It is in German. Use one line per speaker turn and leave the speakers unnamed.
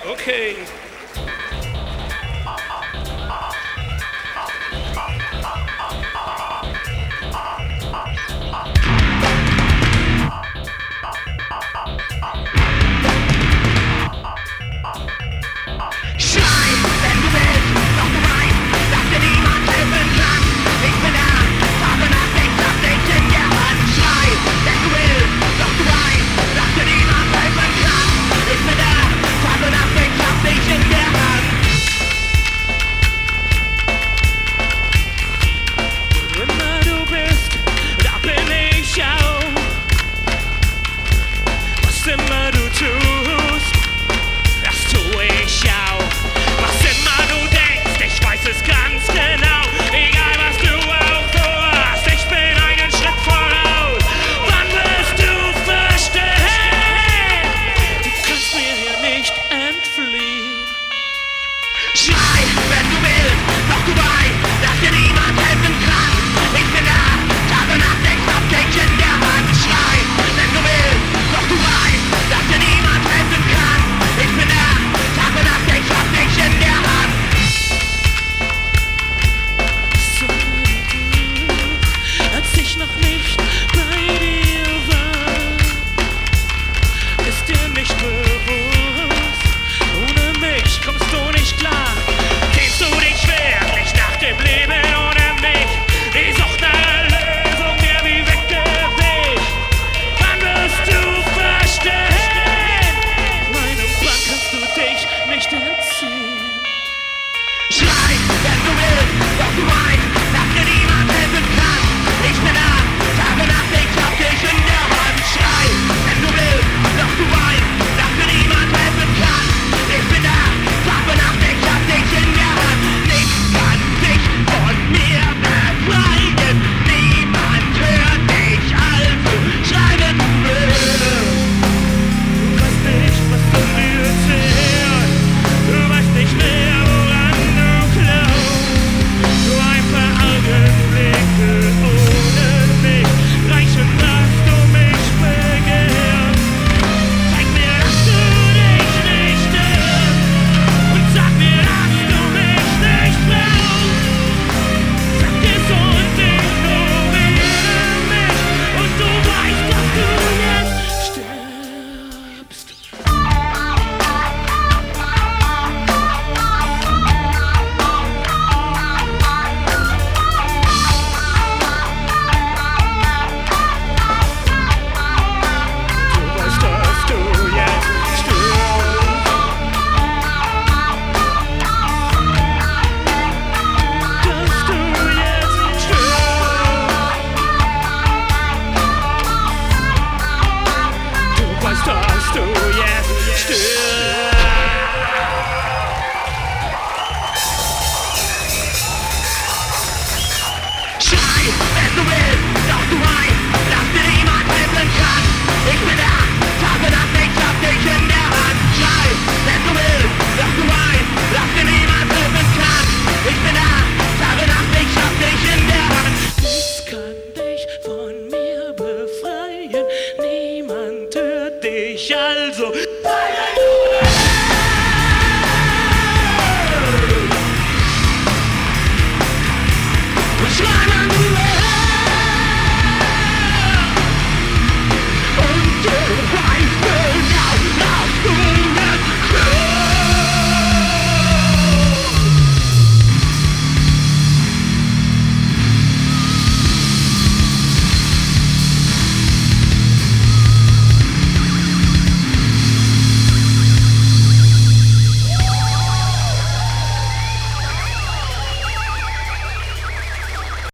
Okay.
Immer du tust, das tue ich auch. Was immer du denkst, ich weiß es ganz genau. Egal was du auch vorhast, ich bin einen Schritt voraus. Wann wirst du verstehen? Du kannst mir hier nicht entfliehen.
Schrei, wenn du willst, doch du weißt, dass dir niemand helfen kann. Ich bin da, Tag und Nacht, ich hab dich in der Hand. Schrei, wenn du willst, doch du weißt, dass dir niemand helfen kann. Ich bin da, Tag und Nacht, ich hab dich in der Hand.
So, als ich noch nicht bei dir war, ist dir nicht bewusst, ohne mich kommst du nicht klar. Kennst du dich wirklich nach dem Leben ohne mich? Die Sucht nach einer Lösung, der wie weggewischt. Wann wirst du verstehen? Meinem Bann kannst du dich nicht entziehen.
Schrei, wenn du willst, doch du weißt, dass dir niemand helfen kann. Ich bin da, Tag und Nacht, ich hab dich in der Hand. Schrei, wenn du willst, doch du weißt, dass dir niemand helfen kann. Ich bin da, Tag und Nacht, ich hab dich in der Hand. Nichts kann dich von mir befreien. Niemand hört dich, also schrei, wenn du willst.
Du weißt nicht, was von dir zehrt. Du weißt nicht mehr, woran du glaubst. Nur ein paar Augenblicke ohne mich reichen, dass du mich begehrst. Zeig mir, dass du dich nicht irrst. Und sag mir, dass du mich nicht brauchst. Sag es und ignoriere mich. Und du weißt, dass du jetzt stirbst. Du weißt, dass du jetzt stirbst. Dass du jetzt stirbst. Du weißt, dass du jetzt stirbst.
Schrei, wenn du willst, doch du weißt, dass dir niemand helfen kann. Ich bin da, Tag und Nacht, ich hab dich in der Hand. Schrei, wenn du willst, doch du weißt, dass dir niemand helfen kann. Ich bin da, Tag und Nacht, ich hab dich in der Hand.
Nichts kann dich von mir befreien. Niemand hört dich, also sei ein